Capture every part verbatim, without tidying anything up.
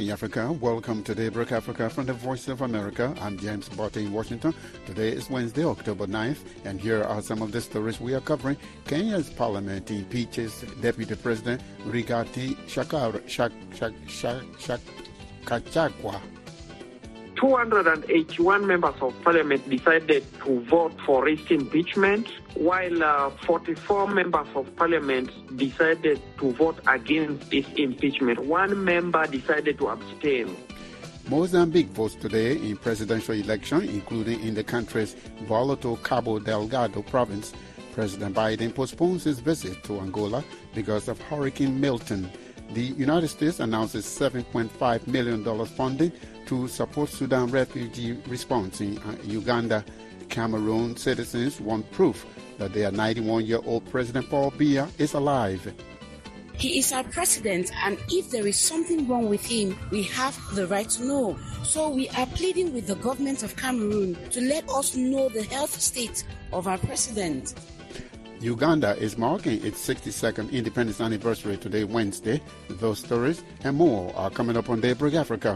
morning, Africa. Welcome to Daybreak Africa from the Voice of America. I'm James Botte in Washington. Today is Wednesday, October ninth, and here are some of the stories we are covering. Kenya's parliament impeaches Deputy President Rigathi Shakar, Shak, Shak, Shak, Shak, Gachagua. two hundred eighty-one members of parliament decided to vote for his impeachment, while uh, forty-four members of parliament decided to vote against his impeachment. One member decided to abstain. Mozambique votes today in presidential election, including in the country's volatile Cabo Delgado province. President Biden postpones his visit to Angola because of Hurricane Milton. The United States announces seven point five million dollars funding to support Sudan refugee response in Uganda. Cameroon citizens want proof that their ninety-one-year-old President Paul Biya is alive. He is our president, and if there is something wrong with him, we have the right to know. So we are pleading with the government of Cameroon to let us know the health state of our president. Uganda is marking its sixty-second independence anniversary today, Wednesday. Those stories and more are coming up on Daybreak Africa.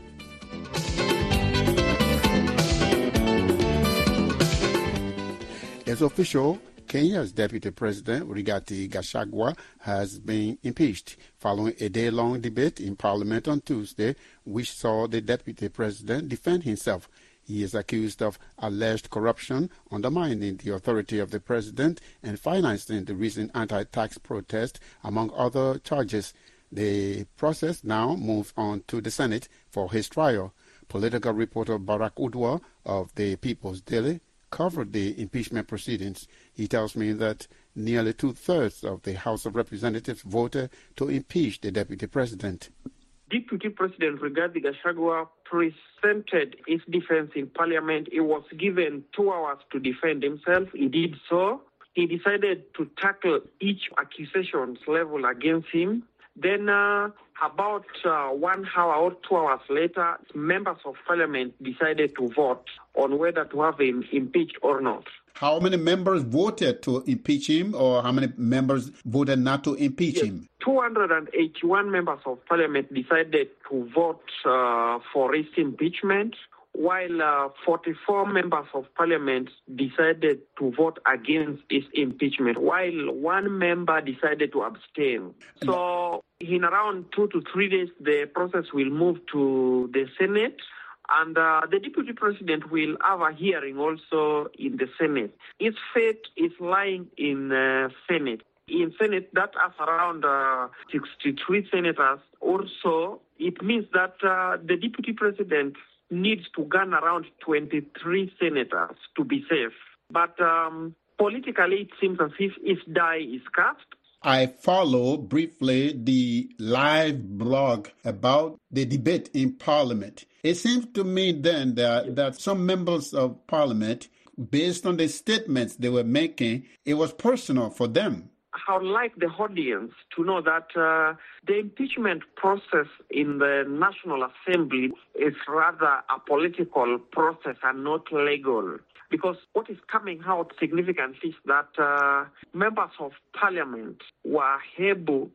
It's official. Kenya's Deputy President Rigathi Gachagua has been impeached following a day-long debate in Parliament on Tuesday, which saw the Deputy President defend himself. He is accused of alleged corruption, undermining the authority of the president, and financing the recent anti-tax protest, among other charges. The process now moves on to the Senate for his trial. Political reporter Barack Udwa of the People's Daily covered the impeachment proceedings. He tells me that nearly two-thirds of the House of Representatives voted to impeach the Deputy President. Deputy President Rigathi Gachagua presented his defense in Parliament. He was given two hours to defend himself. He did so. He decided to tackle each accusation's level against him. Then uh, about uh, one hour or two hours later, members of Parliament decided to vote on whether to have him impeached or not. How many members voted to impeach him, or how many members voted not to impeach yes, him? two hundred eighty-one members of Parliament decided to vote uh, for his impeachment, while uh, forty-four members of Parliament decided to vote against his impeachment, while one member decided to abstain. So in around two to three days, the process will move to the Senate, and uh, the Deputy President will have a hearing also in the Senate. His fate is lying in uh, Senate. In Senate, that has around uh, sixty-three senators. Also, it means that uh, the Deputy President needs to gain around twenty-three senators to be safe. But um, politically, it seems as if his die is cast. I follow briefly the live blog about the debate in Parliament. It seems to me then that, that some members of Parliament, based on the statements they were making, it was personal for them. I would like the audience to know that uh, the impeachment process in the National Assembly is rather a political process and not legal. Because what is coming out significantly is that uh, members of Parliament were able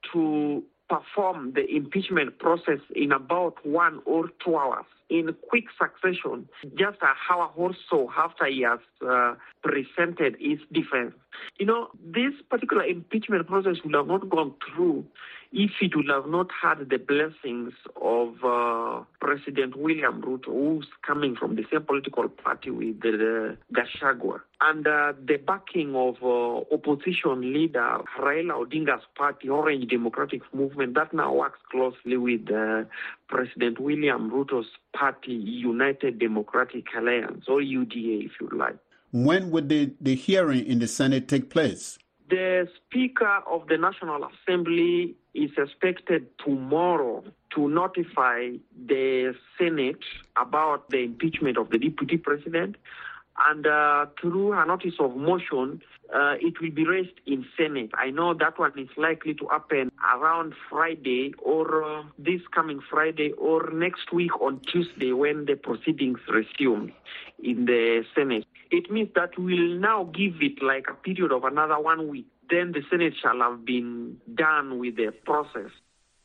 to perform the impeachment process in about one or two hours in quick succession, just an hour or so after he has uh, presented his defense. You know, this particular impeachment process would have not gone through if it would have not had the blessings of uh, President William Ruto, who's coming from the same political party with the, the Gachagua, and uh, the backing of uh, opposition leader Raila Odinga's party, Orange Democratic Movement, that now works closely with uh, President William Ruto's party, United Democratic Alliance, or U D A, if you like. When would the, the hearing in the Senate take place? The Speaker of the National Assembly is expected tomorrow to notify the Senate about the impeachment of the Deputy President. And uh, through a notice of motion, uh, it will be raised in Senate. I know that one is likely to happen around Friday or uh, this coming Friday or next week on Tuesday when the proceedings resume in the Senate. It means that we'll now give it like a period of another one week. Then the Senate shall have been done with the process.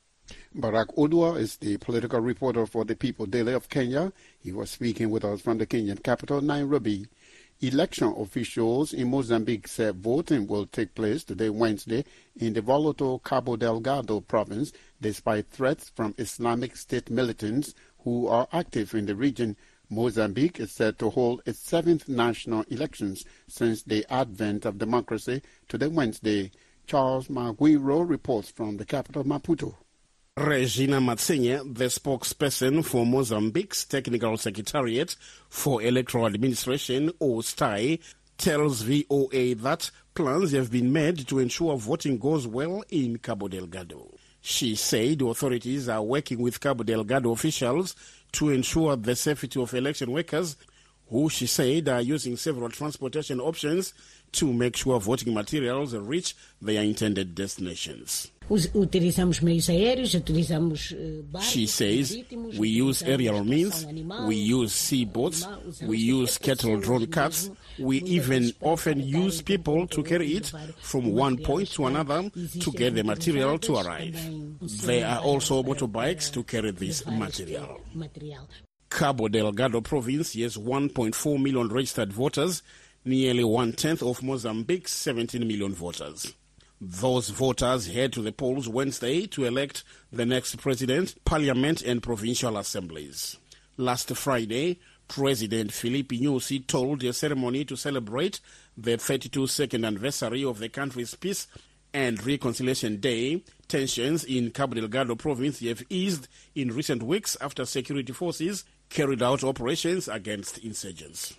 Barack Odua is the political reporter for the People Daily of Kenya. He was speaking with us from the Kenyan capital, Nairobi. Election officials in Mozambique said voting will take place today, Wednesday, in the volatile Cabo Delgado province, despite threats from Islamic State militants who are active in the region. Mozambique is set to hold its seventh national elections since the advent of democracy today, Wednesday. Charles Maguiro reports from the capital, Maputo. Regina Matsenye, the spokesperson for Mozambique's Technical Secretariat for Electoral Administration, or S T I, tells V O A that plans have been made to ensure voting goes well in Cabo Delgado. She said authorities are working with Cabo Delgado officials to ensure the safety of election workers, who she said are using several transportation options to make sure voting materials reach their intended destinations. She says, we use aerial means, we use sea boats, we use kettle drone carts, we even often use people to carry it from one point to another to get the material to arrive. There are also motorbikes to carry this material. Cabo Delgado province has one point four million registered voters, nearly one-tenth of Mozambique's seventeen million voters. Those voters head to the polls Wednesday to elect the next president, parliament and provincial assemblies. Last Friday, President Filipe Nyusi told a ceremony to celebrate the thirty-second anniversary of the country's Peace and Reconciliation Day. Tensions in Cabo Delgado province have eased in recent weeks after security forces carried out operations against insurgents.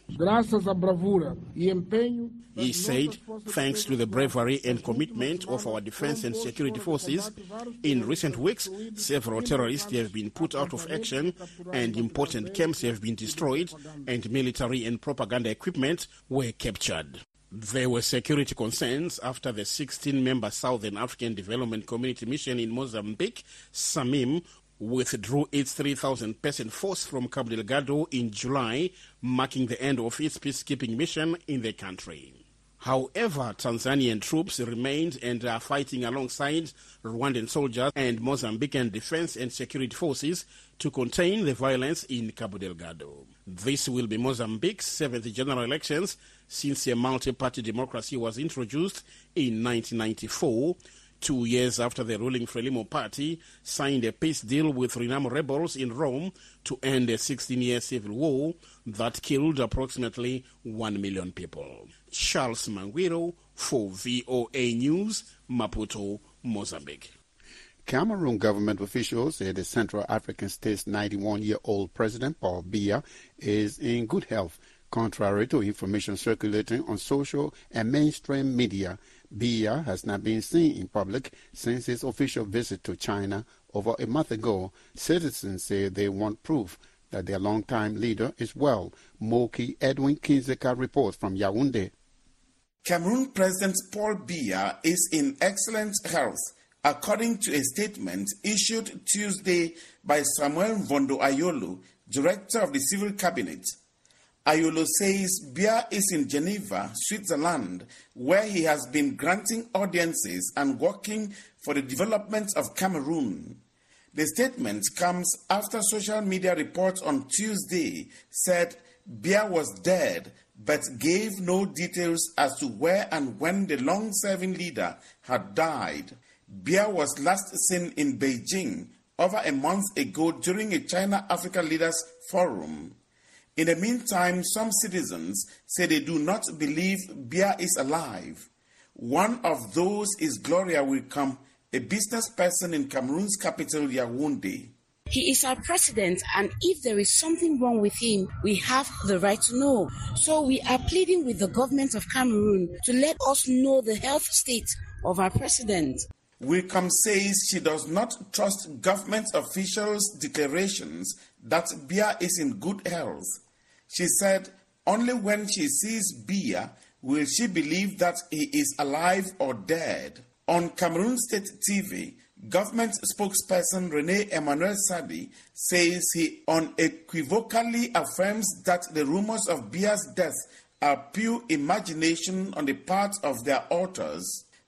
He said, thanks to the bravery and commitment of our defense and security forces, in recent weeks, several terrorists have been put out of action and important camps have been destroyed and military and propaganda equipment were captured. There were security concerns after the sixteen-member Southern African Development Community Mission in Mozambique, SAMIM, withdrew its three thousand person force from Cabo Delgado in July, marking the end of its peacekeeping mission in the country. However, Tanzanian troops remained and are fighting alongside Rwandan soldiers and Mozambican defense and security forces to contain the violence in Cabo Delgado. This will be Mozambique's seventh general elections since a multi-party democracy was introduced in nineteen ninety-four, two years after the ruling Frelimo party signed a peace deal with Renamo rebels in Rome to end a sixteen-year civil war that killed approximately one million people. Charles Manguiro for V O A News, Maputo, Mozambique. Cameroon government officials say the Central African state's ninety-one-year-old president, Paul Biya, is in good health. Contrary to information circulating on social and mainstream media, Biya has not been seen in public since his official visit to China over a month ago. Citizens say they want proof that their longtime leader is well. Moki Edwin Kinzeka reports from Yaoundé. Cameroon President Paul Biya is in excellent health, according to a statement issued Tuesday by Samuel Mvondo Ayolo, Director of the Civil Cabinet. Ayolo says Biya is in Geneva, Switzerland, where he has been granting audiences and working for the development of Cameroon. The statement comes after social media reports on Tuesday said Biya was dead, but gave no details as to where and when the long-serving leader had died. Biya was last seen in Beijing over a month ago during a China-Africa Leaders Forum. In the meantime, some citizens say they do not believe Biya is alive. One of those is Gloria Wilcom, a business person in Cameroon's capital, Yaoundé. He is our president, and if there is something wrong with him, we have the right to know. So we are pleading with the government of Cameroon to let us know the health state of our president. Wilcom says she does not trust government officials' declarations that Biya is in good health. She said only when she sees Biya will she believe that he is alive or dead. On Cameroon State T V, government spokesperson Rene Emmanuel Sadi says he unequivocally affirms that the rumors of Biya's death are pure imagination on the part of their authors.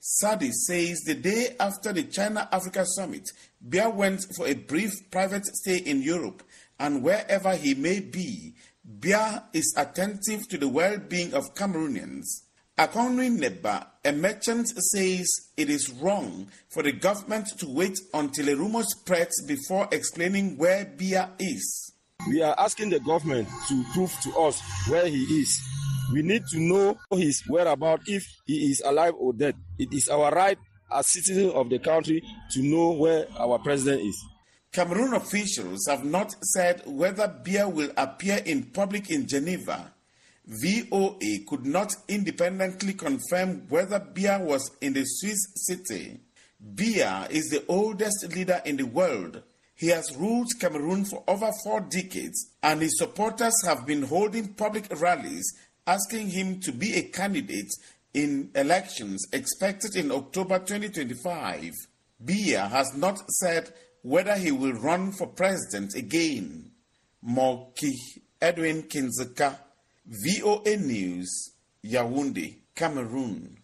Sadi says the day after the China-Africa summit, Biya went for a brief private stay in Europe, and wherever he may be, Biya is attentive to the well-being of Cameroonians. Akonri Neba, a merchant, says it is wrong for the government to wait until a rumor spreads before explaining where Biya is. We are asking the government to prove to us where he is. We need to know his whereabouts, if he is alive or dead. It is our right as citizens of the country to know where our president is. Cameroon officials have not said whether Biya will appear in public in Geneva. V O A could not independently confirm whether Biya was in the Swiss city. Biya is the oldest leader in the world. He has ruled Cameroon for over four decades, and his supporters have been holding public rallies asking him to be a candidate in elections expected in October twenty twenty-five. Biya has not said whether he will run for president again. Moki Edwin Kinzeka, V O A News, Yaoundé, Cameroon.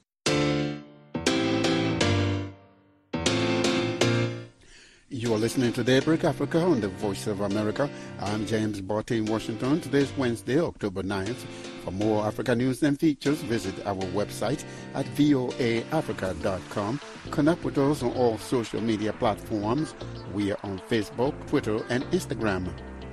You are listening to Daybreak Africa on the Voice of America. I'm James Botte in Washington. Today is Wednesday, October ninth. For more Africa news and features, visit our website at voa africa dot com. Connect with us on all social media platforms. We are on Facebook, Twitter, and Instagram.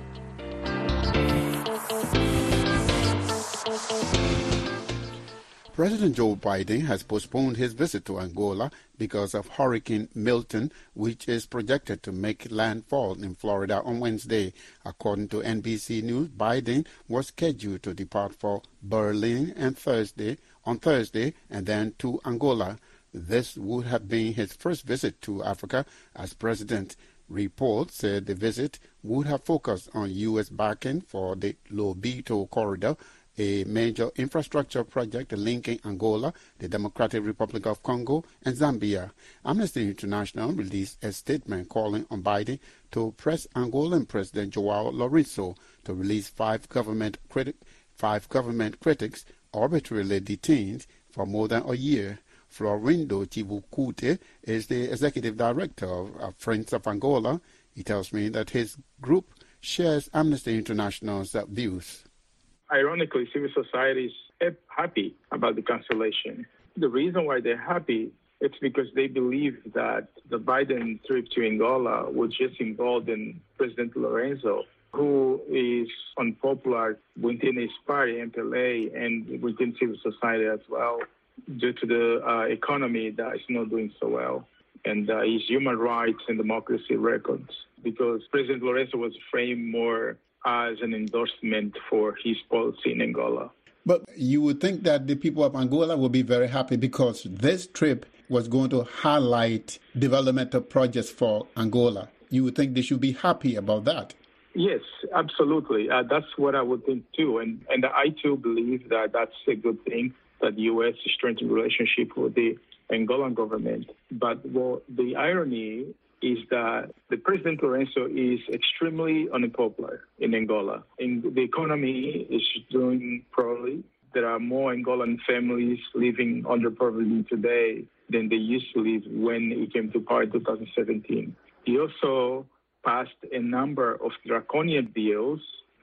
President Joe Biden has postponed his visit to Angola because of Hurricane Milton, which is projected to make landfall in Florida on Wednesday. According to N B C News, Biden was scheduled to depart for Berlin and Thursday, on Thursday and then to Angola. This would have been his first visit to Africa as president. Reports said the visit would have focused on U S backing for the Lobito Corridor, a major infrastructure project linking Angola, the Democratic Republic of Congo, and Zambia. Amnesty International released a statement calling on Biden to press Angolan President João Lourenço to release five government, criti- five government critics arbitrarily detained for more than a year. Florindo Chibukute is the executive director of, of Friends of Angola. He tells me that his group shares Amnesty International's uh, views. Ironically, civil society is happy about the cancellation. The reason why they're happy, it's because they believe that the Biden trip to Angola was just involved in President Lourenço, who is unpopular within his party, M P L A, and within civil society as well, due to the uh, economy that is not doing so well, and uh, his human rights and democracy records, because President Lourenço was framed more as an endorsement for his policy in Angola. But you would think that the people of Angola will be very happy because this trip was going to highlight developmental projects for Angola. You would think they should be happy about that. Yes, absolutely. Uh, that's what I would think too. And, and I too believe that that's a good thing, that the U S is strengthening relationship with the Angolan government. But well, the irony is that the President Lourenço is extremely unpopular in Angola. And the economy is doing poorly. There are more Angolan families living under poverty today than they used to live when he came to power in two thousand seventeen. He also passed a number of draconian bills,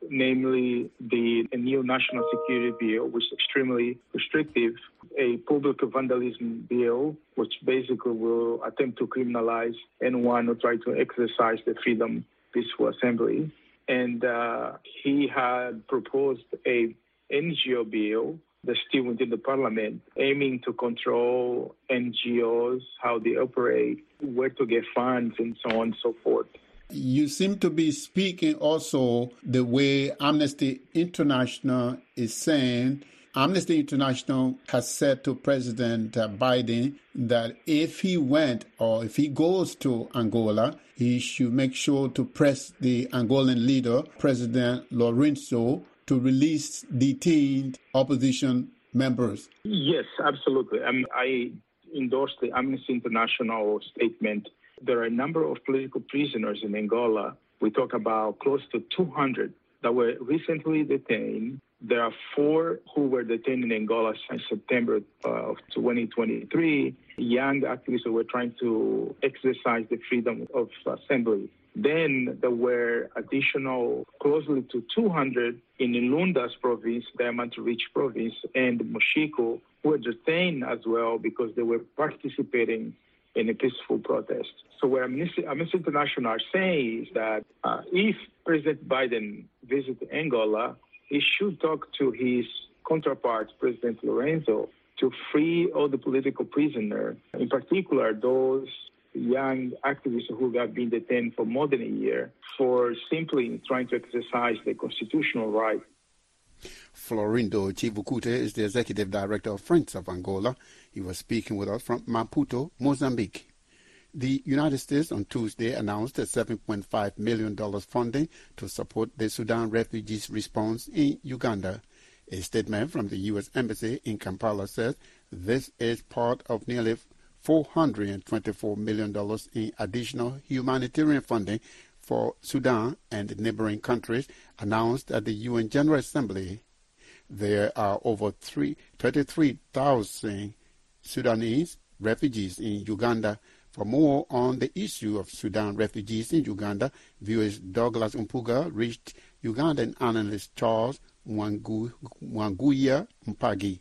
namely the new National Security Bill, which is extremely restrictive, a public vandalism bill, which basically will attempt to criminalize anyone who tries to exercise the freedom of peaceful assembly. And uh, he had proposed a N G O bill that's still within the parliament, aiming to control N G Os, how they operate, where to get funds, and so on and so forth. You seem to be speaking also the way Amnesty International is saying. Amnesty International has said to President Biden that if he went or if he goes to Angola, he should make sure to press the Angolan leader, President Lourenço, to release detained opposition members. Yes, absolutely. I mean, I endorse the Amnesty International statement. There are a number of political prisoners in Angola. We talk about close to two hundred that were recently detained There are four who were detained in Angola since September uh, of twenty twenty-three, young activists who were trying to exercise the freedom of assembly. Then there were additional closely to two hundred in Lundas province, Diamante Reach province, and Moshiko, who were detained as well because they were participating in a peaceful protest. So what Amnesty, Amnesty International are saying is that uh, if President Biden visits Angola, he should talk to his counterpart, President Lorenzo, to free all the political prisoners, in particular those young activists who have been detained for more than a year for simply trying to exercise their constitutional right. Florindo Chivukute is the executive director of Friends of Angola. He was speaking with us from Maputo, Mozambique. The United States on Tuesday announced a seven point five million dollars funding to support the Sudan refugees' response in Uganda. A statement from the U S Embassy in Kampala says this is part of nearly four hundred twenty-four million dollars in additional humanitarian funding for Sudan and neighboring countries announced at the U N General Assembly. There are over thirty-three thousand Sudanese refugees in Uganda. For more on the issue of Sudan refugees in Uganda, V O A's Douglas Mpuga reached Ugandan analyst Charles Mwanguya Mpagi.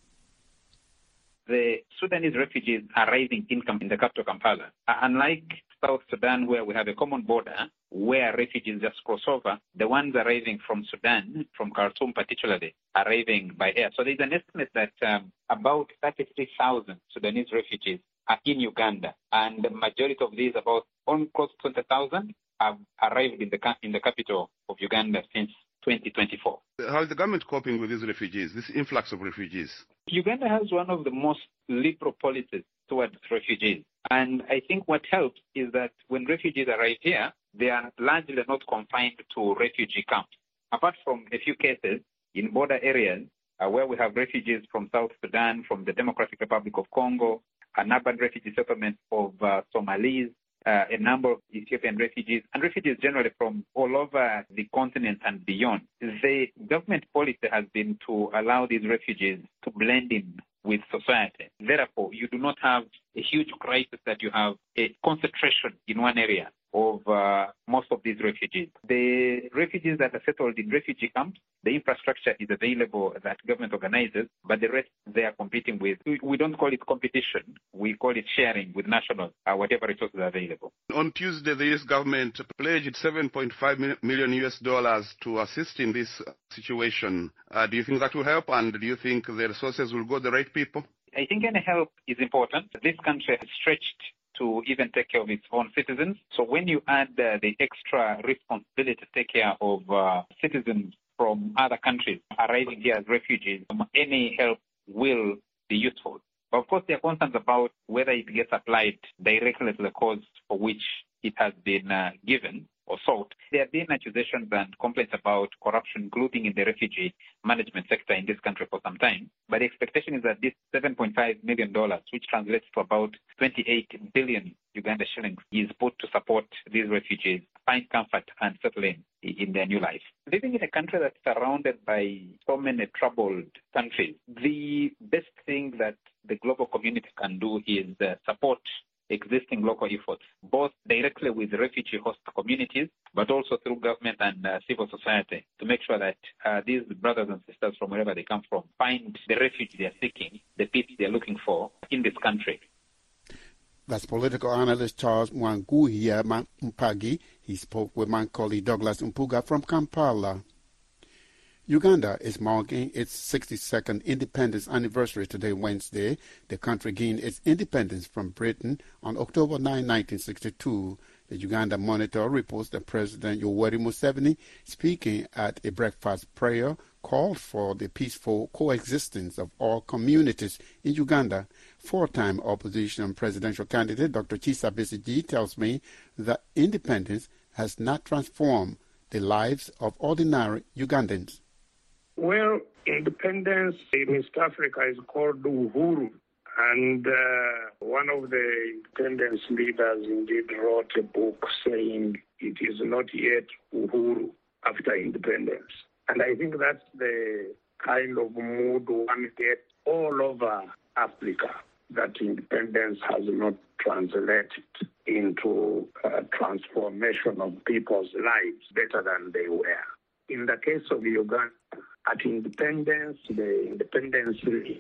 The Sudanese refugees are raising income in the capital Kampala. Unlike South Sudan, where we have a common border, where refugees just cross over, the ones arriving from Sudan, from Khartoum particularly, are arriving by air. So there's an estimate that um, about thirty-three thousand Sudanese refugees are in Uganda, and the majority of these, about almost close to twenty thousand, have arrived in the in the capital of Uganda since twenty twenty-four. How is the government coping with these refugees, this influx of refugees? Uganda has one of the most liberal policies towards refugees. And I think what helps is that when refugees arrive here, they are largely not confined to refugee camps. Apart from a few cases in border areas uh, where we have refugees from South Sudan, from the Democratic Republic of Congo, an urban refugee settlement of uh, Somalis, uh, a number of Ethiopian refugees, and refugees generally from all over the continent and beyond. The government policy has been to allow these refugees to blend in with society. Therefore, you do not have a huge crisis that you have a concentration in one area of uh, most of these refugees. The refugees that are settled in refugee camps, the infrastructure is available that government organizes, but the rest they are competing with. We don't call it competition. We call it sharing with nationals, uh, whatever resources are available. On Tuesday, the U S government pledged seven point five million U S dollars to assist in this situation. Uh, do you think that will help, and do you think the resources will go to the right people? I think any help is important. This country has stretched to even take care of its own citizens. So when you add uh, the extra responsibility to take care of uh, citizens from other countries arriving here as refugees, um, any help will be useful. But of course, there are concerns about whether it gets applied directly to the cause for which it has been uh, given or sought. There have been accusations and complaints about corruption, including in the refugee management sector in this country for some time. But the expectation is that this seven point five million dollars, which translates to about twenty-eight billion Uganda shillings, is put to support these refugees find comfort and settle in in their new life. Living in a country that's surrounded by so many troubled countries, the best thing that the global community can do is uh, support existing local efforts, both directly with refugee host communities, but also through government and uh, civil society, to make sure that uh, these brothers and sisters from wherever they come from find the refuge they are seeking, the peace they are looking for in this country. That's political analyst Charles Mwanguya Mpagi. He spoke with my colleague Douglas Mpuga from Kampala. Uganda is marking its sixty-second independence anniversary today, Wednesday. The country gained its independence from Britain on October ninth, nineteen sixty-two. The Uganda Monitor reports that President Yoweri Museveni, speaking at a breakfast prayer, called for the peaceful coexistence of all communities in Uganda. Four-time opposition presidential candidate Doctor Kizza Besigye tells me that independence has not transformed the lives of ordinary Ugandans. Well, independence in East Africa is called Uhuru. And uh, one of the independence leaders indeed wrote a book saying it is not yet Uhuru after independence. And I think that's the kind of mood one gets all over Africa, that independence has not translated into a transformation of people's lives better than they were. In the case of Uganda, at independence, the independence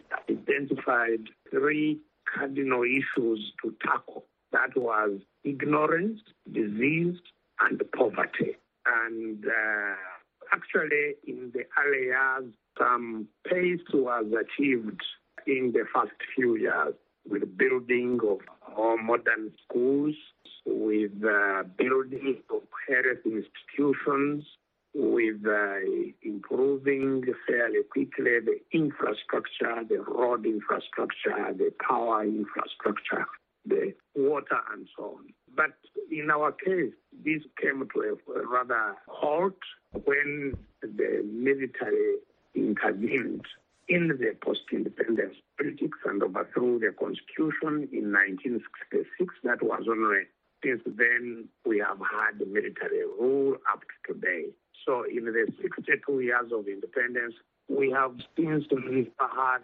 identified three cardinal issues to tackle. That was ignorance, disease, and poverty. And uh, actually, in the early years, some pace was achieved in the first few years with building of more modern schools, with uh, building of health institutions, with uh, improving fairly quickly the infrastructure, the road infrastructure, the power infrastructure, the water, and so on. But in our case, this came to a, a rather halt when the military intervened in the post-independence politics and overthrew the constitution in nineteen sixty-six. That was only since then we have had military rule up to today. So in the sixty-two years of independence, we have since never had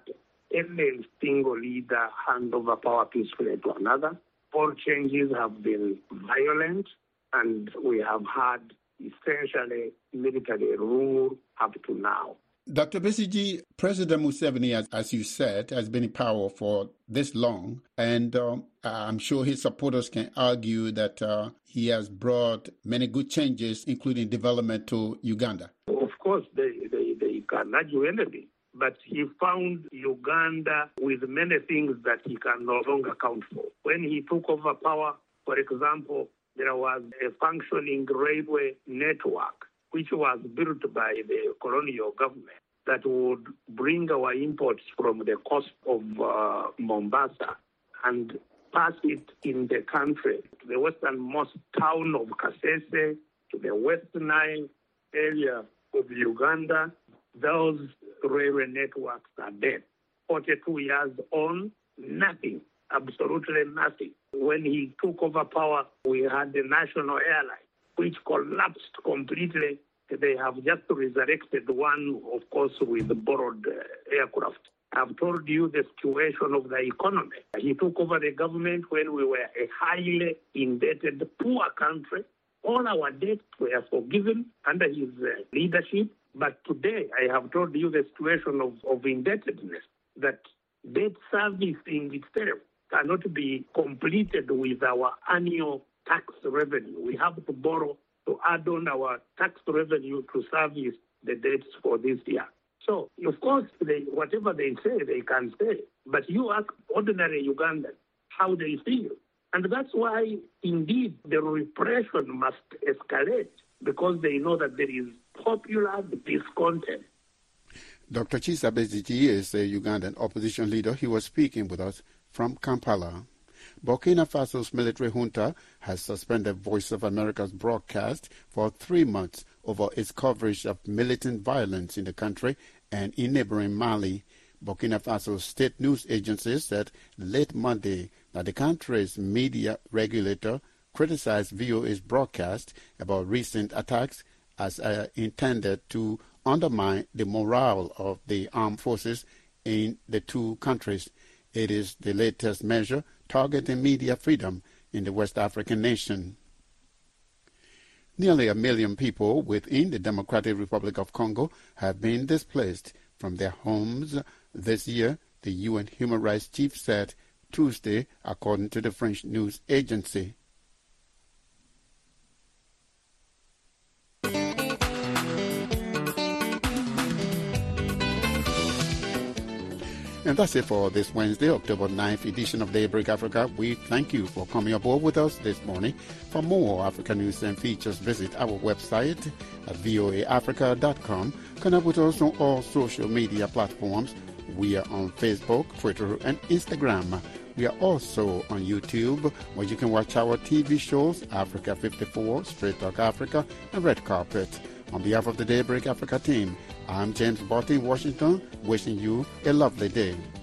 any single leader hand over power peacefully to another. All changes have been violent, and we have had essentially military rule up to now. Doctor Besigye, President Museveni, as, as you said, has been in power for this long, and um, I'm sure his supporters can argue that uh, he has brought many good changes, including development to Uganda. Of course, they, they, they can argue anything, but he found Uganda with many things that he can no longer account for. When he took over power, for example, there was a functioning railway network which was built by the colonial government that would bring our imports from the coast of uh, Mombasa and pass it in the country to the westernmost town of Kasese, to the West Nile area of Uganda. Those railway networks are dead. forty-two years on, nothing, absolutely nothing. When he took over power, we had the national airline, which collapsed completely. They have just resurrected one, of course, with borrowed uh, aircraft. I've told you the situation of the economy. He took over the government when we were a highly indebted, poor country. All our debts were forgiven under his uh, leadership. But today, I have told you the situation of, of indebtedness, that debt servicing itself cannot be completed with our annual tax revenue. We have to borrow to add on our tax revenue to service the debts for this year. So, of course, they, whatever they say, they can say. But you ask ordinary Ugandans how they feel. And that's why, indeed, the repression must escalate, because they know that there is popular discontent. Doctor Kizza Besigye is a Ugandan opposition leader. He was speaking with us from Kampala. Burkina Faso's military junta has suspended Voice of America's broadcast for three months over its coverage of militant violence in the country and in neighboring Mali. Burkina Faso's state news agency said late Monday that the country's media regulator criticized V O A's broadcast about recent attacks as uh, intended to undermine the morale of the armed forces in the two countries. It is the latest measure targeting media freedom in the West African nation. Nearly a million people within the Democratic Republic of Congo have been displaced from their homes this year, the U N Human Rights Chief said Tuesday, according to the French news agency. And that's it for this Wednesday, October ninth edition of Daybreak Africa. We thank you for coming aboard with us this morning. For more African news and features, visit our website at voa africa dot com. Connect with us on all social media platforms. We are on Facebook, Twitter, and Instagram. We are also on YouTube, where you can watch our T V shows, Africa fifty-four, Straight Talk Africa, and Red Carpet. On behalf of the Daybreak Africa team, I'm James Botti in Washington, wishing you a lovely day.